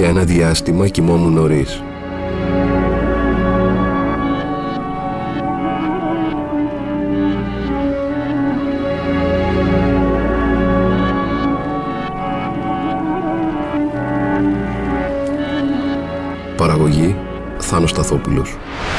ένα διάστημα κοιμόμουν νωρίς. Παραγωγή Θάνος Σταθόπουλος.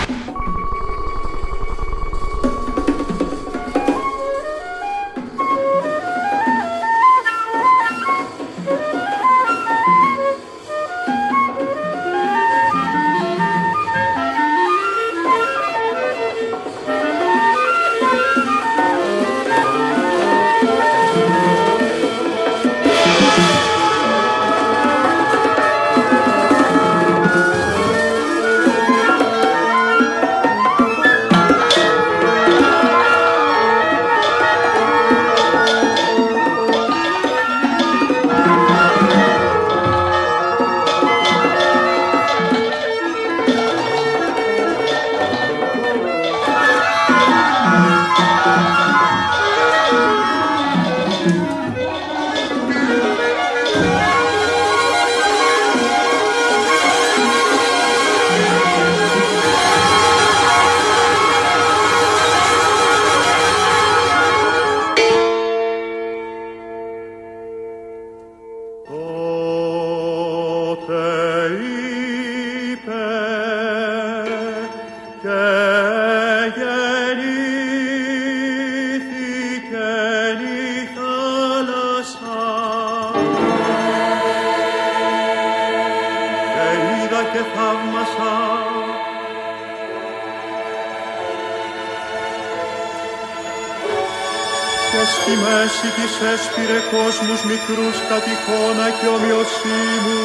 Έσπηρε κόσμους μικρούς κατ' εικόνα και ομοιοσύνου.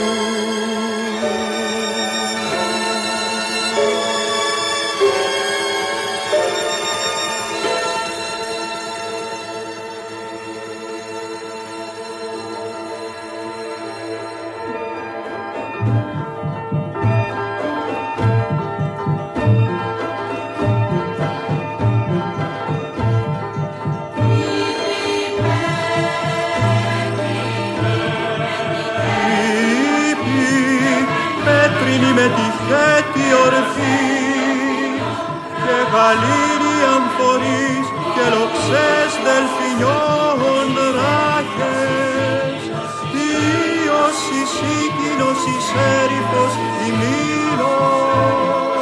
Με τη χέτη ορθή και γαλήνοι αμφορείς και λοξές δελφινιών ράχες, Υιός εισήκυνος εις έρηφος ημίνος.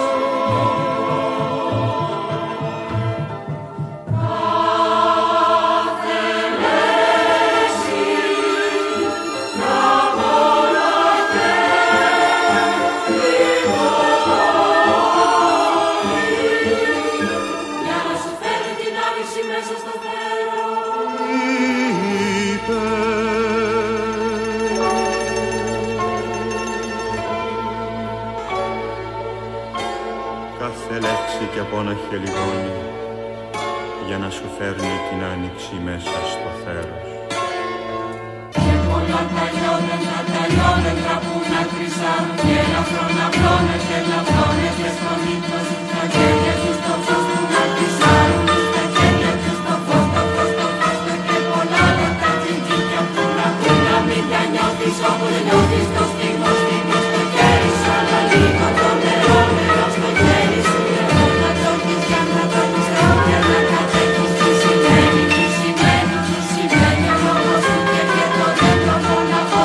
Και από ένα χελιδόνι για να σου φέρνει την άνοιξη μέσα στο θέρος. Και πολλά τα λιόνετρα που να κρυσάρουν και να φροναπλώνες και να φρόνες και στον ύπνο σου τα χέρια τους το φως που να κρυσάρουν τα χέρια τους το φως, το φως, το φως και πολλά τα τσιντζίκια που να πούν να μην τα νιώθεις όπου δεν νιώθεις το στίγμα, στίγμα στο χέρι σου, αλλά λίγο το νερό, νερό στο χέρι σου. Τι σημαίνει ο λόγος σου και το δέντρο φωναχώ.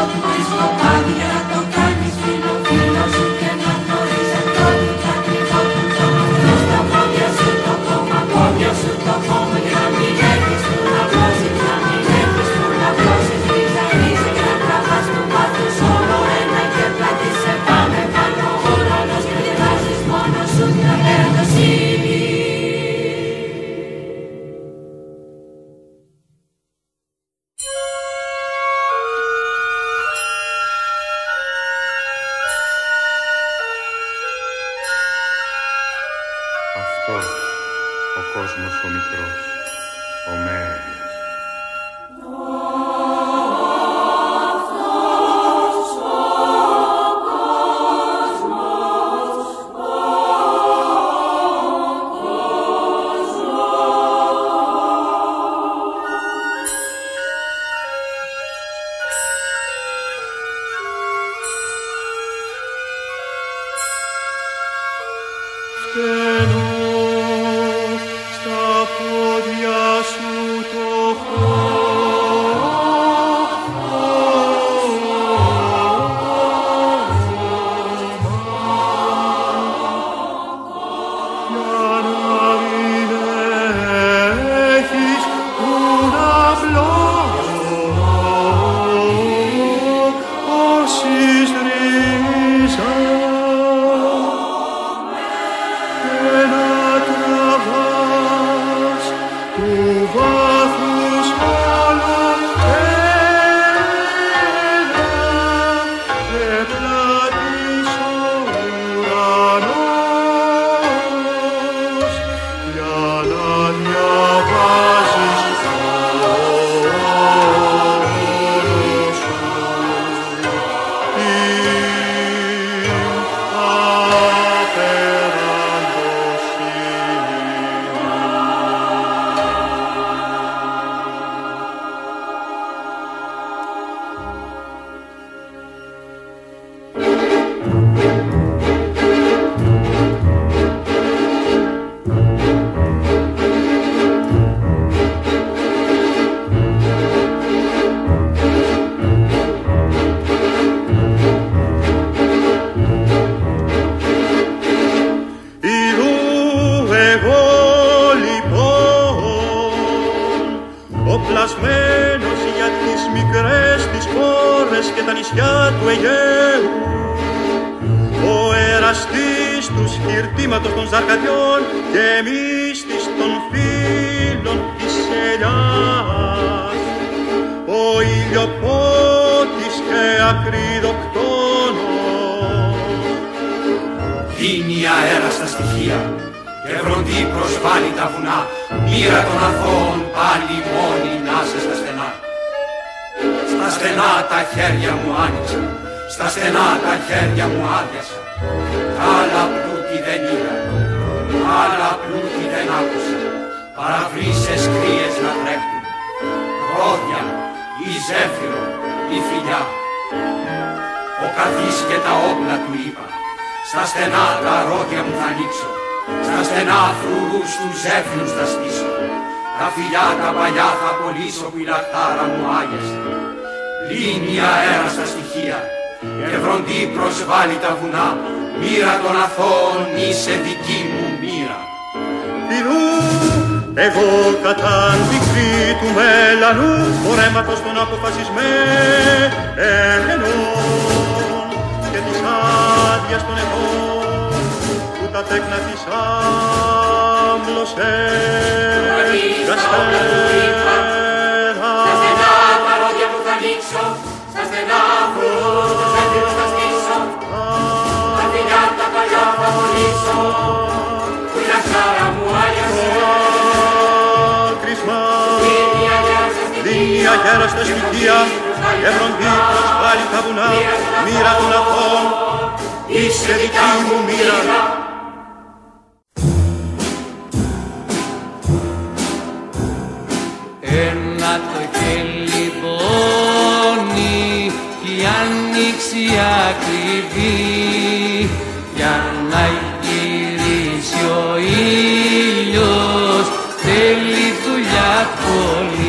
οπλασμένος για τις μικρές τις χώρες και τα νησιά του Αιγαίου. Ο εραστής του σκυρτήματος των Ζαρκαδιών και μύστης των φίλων της ελιάς, ο ηλιοπότης και ακριδοκτόνος. Δίνει αέρα στα στοιχεία και βροντί προσβάλλει τα βουνά, μοίρα των αθώων πάλι μόνη να σε στα στενά. Στα στενά τα χέρια μου άνοιξα, στα στενά τα χέρια μου άδειασα. Άλλα πλούτη δεν είδα, άλλα πλούτη δεν άκουσα. Παραβρύσες κρύες να τρέχουν, ρόδια, η ζέφυρο, η φιλιά. Ο καθής και τα όπλα του είπα, στα στενά τα ρόδια μου θα ανοίξω, στα στενά φρουρούς του ζέφυρους θα στήσω. Τα φιλιά τα παλιά θα πωλήσω που η λαχτάρα μου άγιασε. Λύνει αέρα στα στοιχεία και βροντί προσβάλλει τα βουνά, μοίρα των αθώων είσαι δική μου μοίρα. Πηδού, εγώ κατά μικρή του μέλανου, ορέματος των αποφασισμένων και της άδειας των ετών που τα τέκνα της άμβλωσε γαστέρα. Στα στενά τα ρόδια μου θα ανοίξω, στα στενά φρουρούς τους ζέφυρους θα στήσω. Τα φιλιά τα παλιά θα πωλήσω, που η λαχτάρα μου άγιασε. Δίνει αγέρα στα στοιχεία και βροντί προσβάλλει τα βουνά, μοίρα των αθώων είσαι δική μου μοίρα. Ένα το χέλι πόνι κι η άνοιξη ακριβή, για να γυρίσει ο ήλιος θέλει δουλειά πολύ.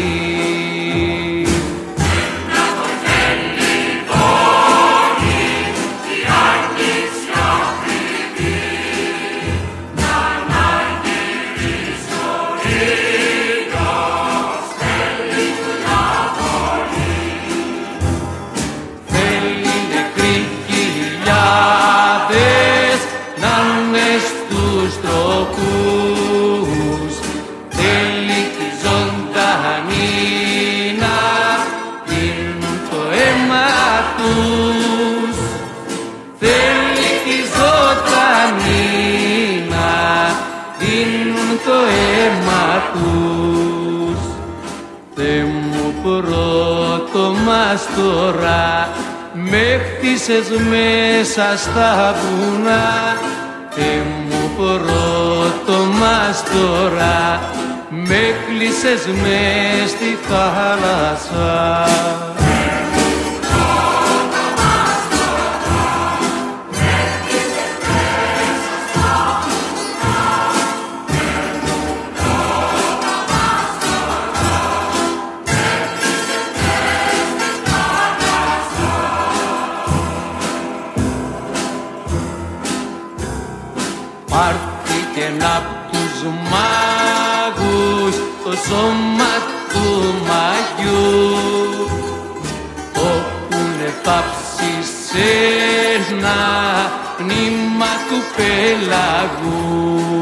Τώρα με χτίσες μέσα στα βουνά, Θεέ μου πρώτο μας τώρα με κλείσες μες στη θάλασσα. Πάρθηκε απ' τους μάγους το σώμα του μαγιού, όπουνε πάψει σε ένα πνήμα του πελαγού.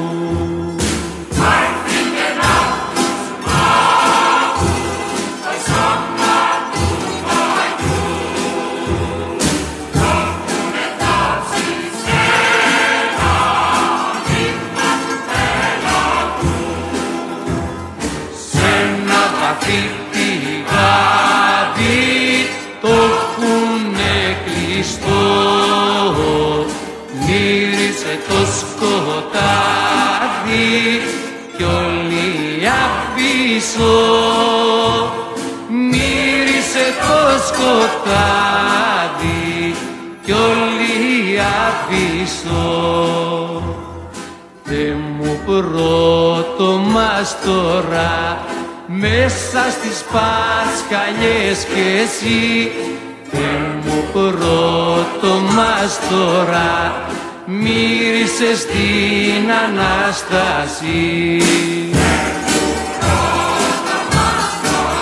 Το έχουνε κλειστό, μύρισε το σκοτάδι κι όλη απίσω, μύρισε το σκοτάδι κι όλη απίσω. Θεέ μου πρώτο μας τώρα μέσα στις πασκαλιές κι εσύ, Θεέ μου πρώτο μας τώρα μύρισες την Ανάσταση.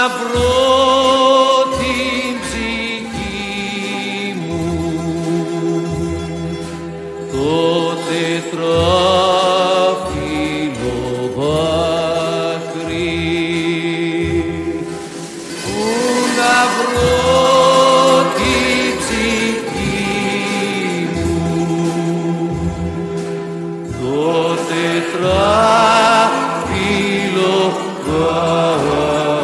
βρω την ψυχή μου το τετράφυλλο δάκρυ, πού να βρω την ψυχή μου το τετράφυλλο δάκρυ.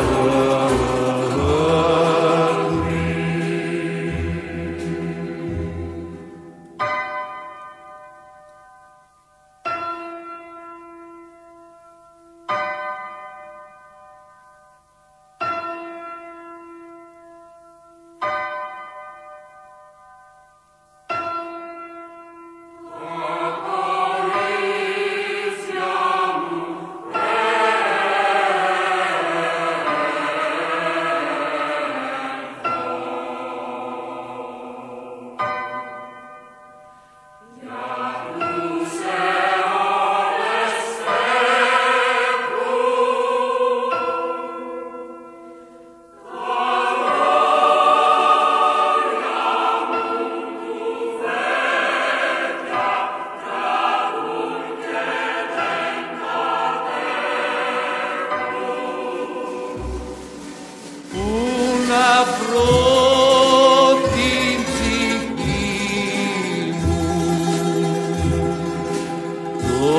Να βρω την ψυχή μου το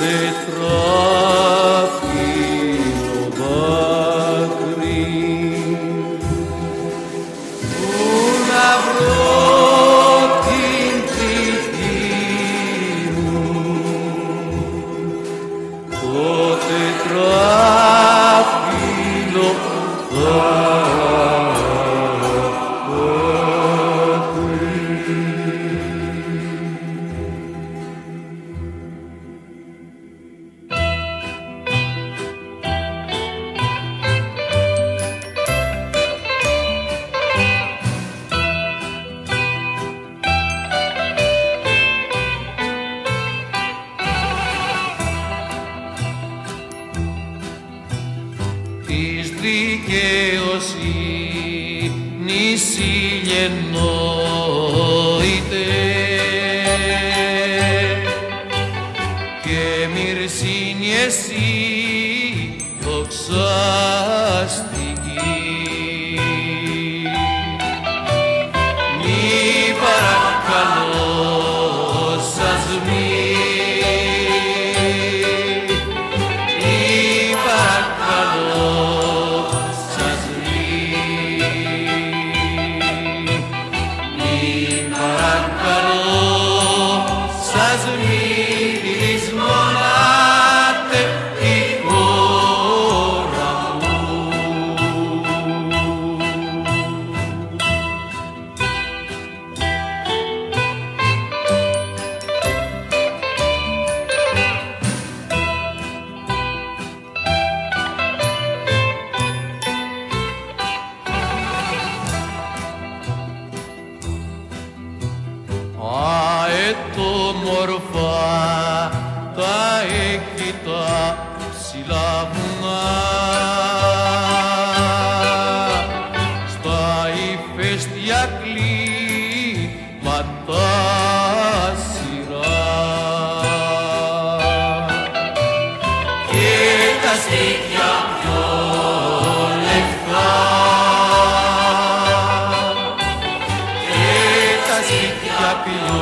τετράφυλλο δάκρυ, πού να βρω την ψυχή μου το τετράφυλλο δάκρυ. Της δικαιοσύνης ηλιενόητε και μυρσίνη εσύ δοξαστική. Μη παρακαλώ σας αετόμορφα τα έκυτα ψηλά βουνά, στα ηφαίστεια κλίματα σειρά και τα στήθια πιο λευκά και τα στήθια πιο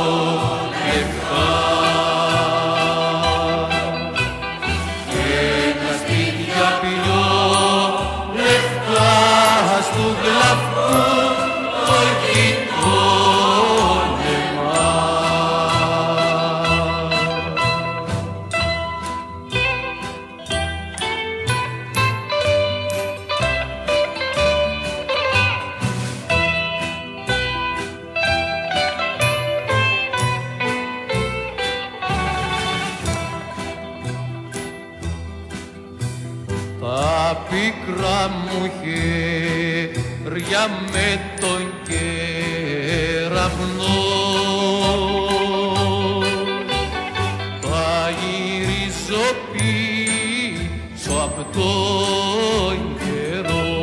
τα πίκρα μου χέρια με τον κεραυνό τα γυρίζω πίσω απ' τον καιρό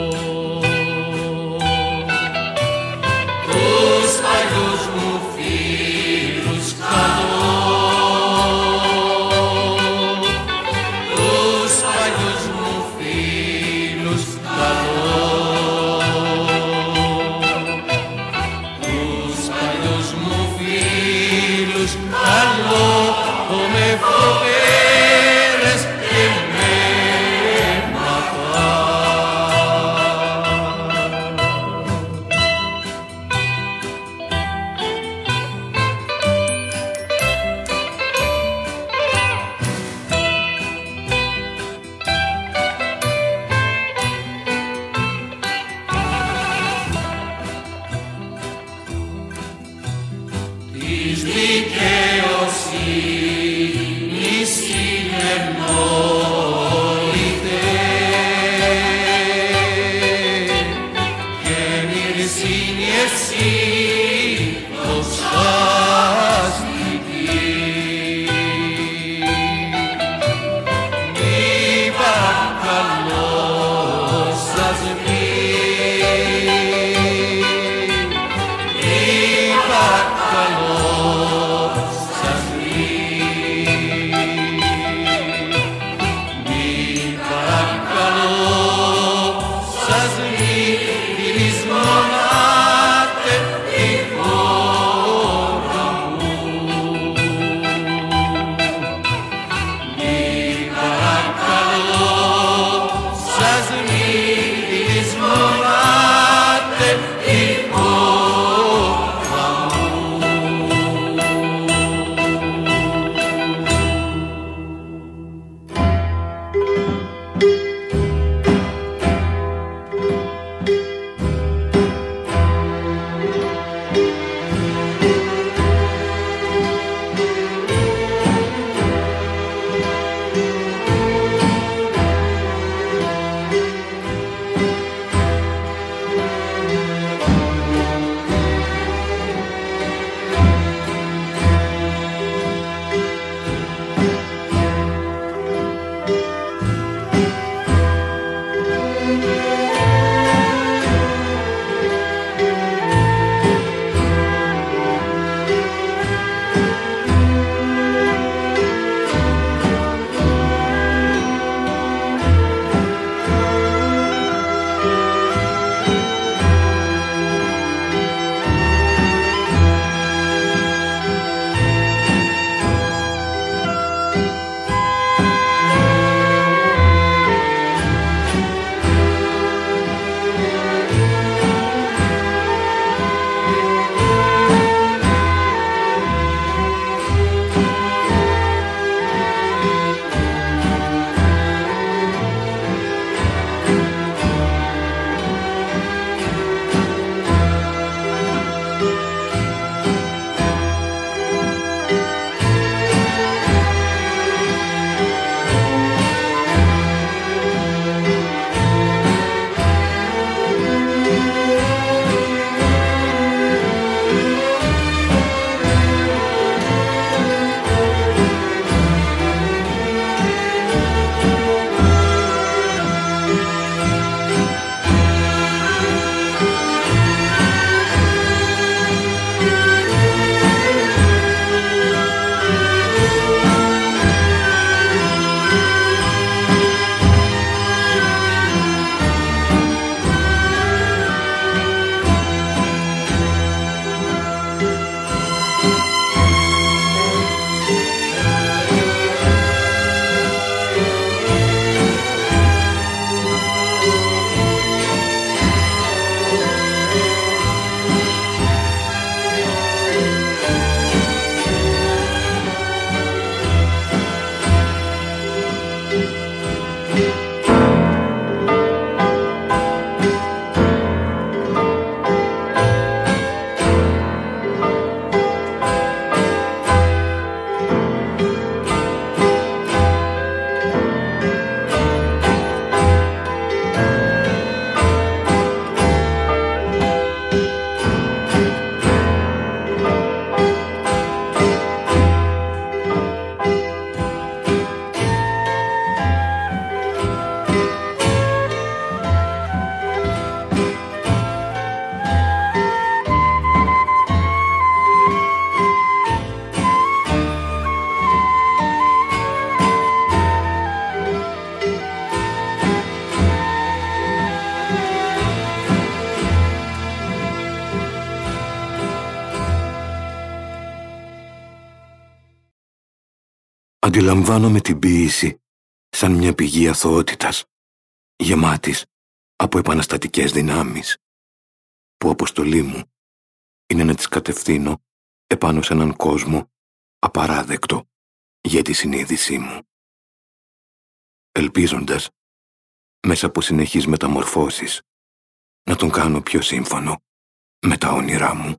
Αντιλαμβάνομαι την ποίηση σαν μια πηγή αθωότητας, γεμάτης από επαναστατικές δυνάμεις, που αποστολή μου είναι να τις κατευθύνω επάνω σε έναν κόσμο απαράδεκτο για τη συνείδησή μου. Ελπίζοντας, μέσα από συνεχείς μεταμορφώσεις, να τον κάνω πιο σύμφωνο με τα όνειρά μου.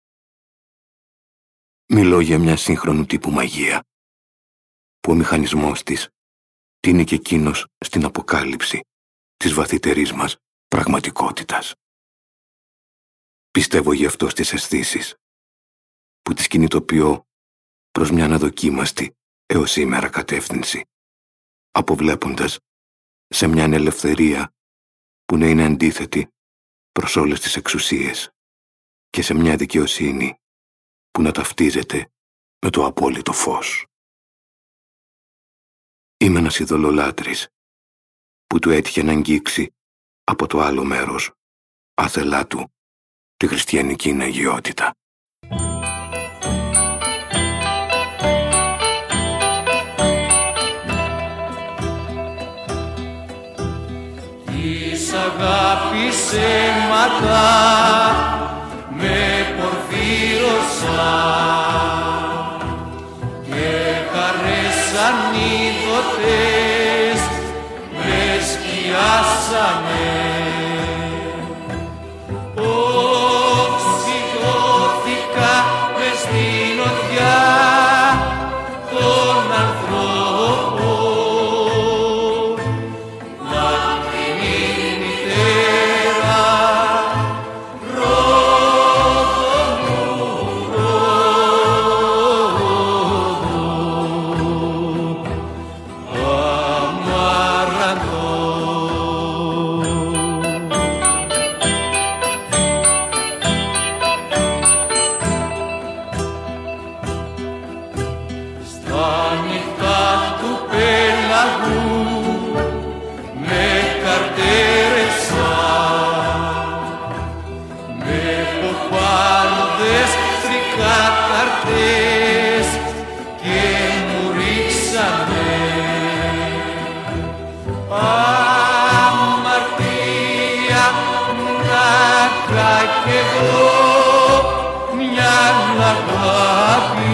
Μιλώ για μια σύγχρονου τύπου μαγεία, που ο μηχανισμός της τίνει και εκείνος στην αποκάλυψη της βαθύτερης μας πραγματικότητας. Πιστεύω γι' αυτό στις αισθήσεις, που τις κινητοποιώ προς μια αναδοκίμαστη έως σήμερα κατεύθυνση, αποβλέποντας σε μια ελευθερία που να είναι αντίθετη προς όλες τις εξουσίες και σε μια δικαιοσύνη που να ταυτίζεται με το απόλυτο φως. Είμαι ένας ειδωλολάτρης που του έτυχε να αγγίξει από το άλλο μέρος, άθελά του, τη χριστιανική αγιότητα. Της αγάπης αίματα με πορφύρωσαν και χαρέσαν είδωτες με σκιάσανε. Οξυγώθηκα μες στην οδιά των ανθρώπων, μακρινή μητέρα, ρόδο μου, αμάραντο. Στα νυχτά του πέλαγου με καρτέρεσα, με ποπάρδες τρικάταρτες και μου ρίξανε. Αμαρτία να κι εγώ μια αγάπη,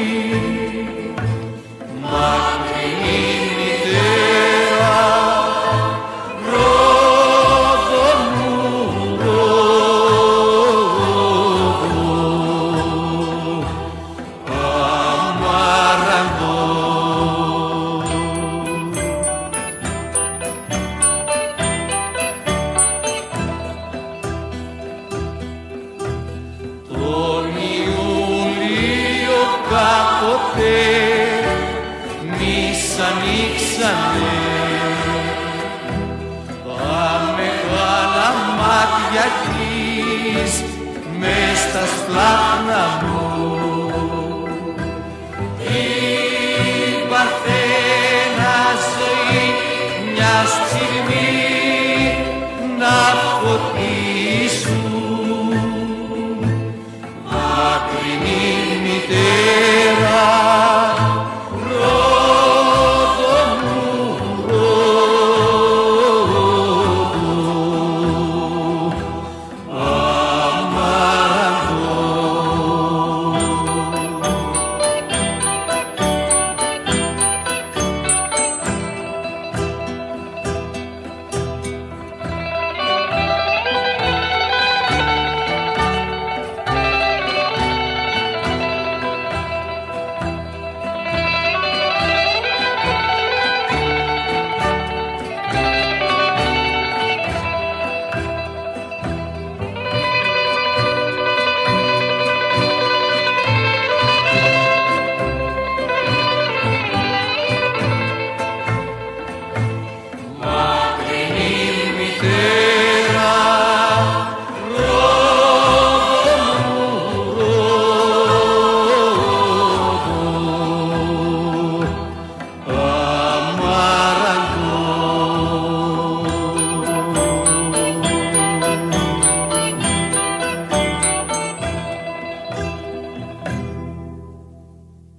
μακρινή μητέρα, ρόδο μου, αμάραντο. Τον Ιούλιο κάποτε μης ανοίξανε τα μεγάλα μάτια της μες στα σπλάχνα μου. Την παρθένα ζωή μια στιγμή να φωτίσουν, μακρινή μητέρα, ρόδο μου, αμάραντο.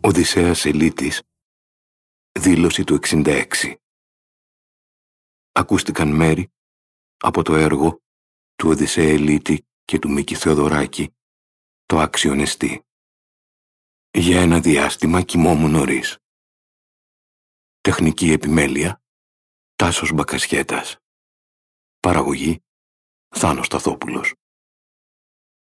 Οδυσσέας Ελίτης, δήλωση του 66. Ακούστηκαν μέρη από το έργο του Οδυσσέα Ελίτη και του Μίκη Θεοδωράκη, το Άξιον εστί. Για ένα διάστημα κοιμόμουν νωρίς. Τεχνική επιμέλεια, Τάσος Μπακασιέτας. Παραγωγή, Θάνος Σταθόπουλος.